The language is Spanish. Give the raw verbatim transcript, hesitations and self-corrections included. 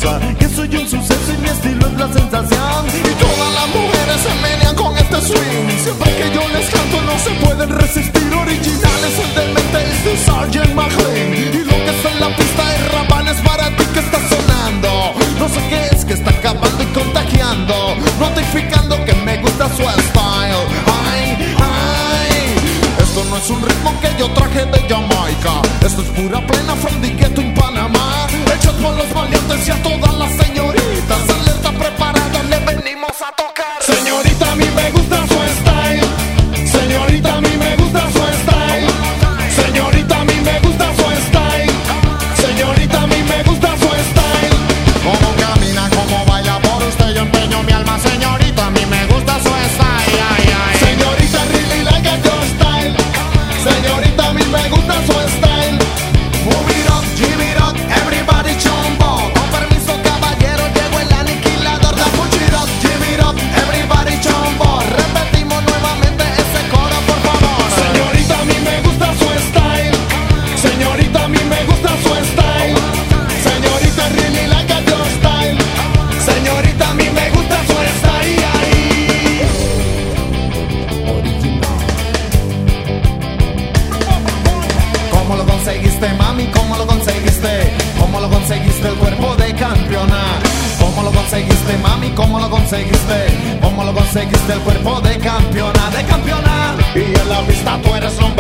famosa, que soy un suceso y mi estilo es la sensación. Y todas las mujeres se menean con este swing. Siempre que yo les canto no se pueden resistir. Originales, el demente es de Sergeant McLean. Y lo que está en la pista es Rabanes para ti que está sonando. No sé qué es que está acabando y contagiando, notificando que me gusta su style. Ay, ay, esto no es un ritmo que yo traje de Jamaica. Esto es pura plena from the ghetto en Panamá. Hechos por los valientes y a todas las señoritas. Alerta preparada, le venimos a tocar. Señorita, a mí me gusta su style. Señorita, a mí me gusta su style. Señorita, a mí me gusta su style. Señorita, a mí me gusta su style. Como camina, como baila, por usted yo empeño mi alma. Señorita, a mí me gusta su style. Ay, ay. Señorita, really like a your style. Señorita, a mí me gusta su style. Move it up, give it up, everybody jumbo. Con permiso, caballero, llegó el aniquilador. Da push it up, give it up, everybody jumbo. Repetimos nuevamente ese coro, por favor. Señorita, a mí me gusta su style. Señorita, a mí me gusta su style. Señorita, really like a your style. Señorita, a mí me gusta su style. ¿Cómo lo conseguiste, mami? ¿Cómo lo conseguiste? ¿Cómo lo conseguiste el cuerpo de campeona? ¿Cómo lo conseguiste, mami? ¿Cómo lo conseguiste? ¿Cómo lo conseguiste el cuerpo de campeona? De campeona. Y en la pista tú eres lo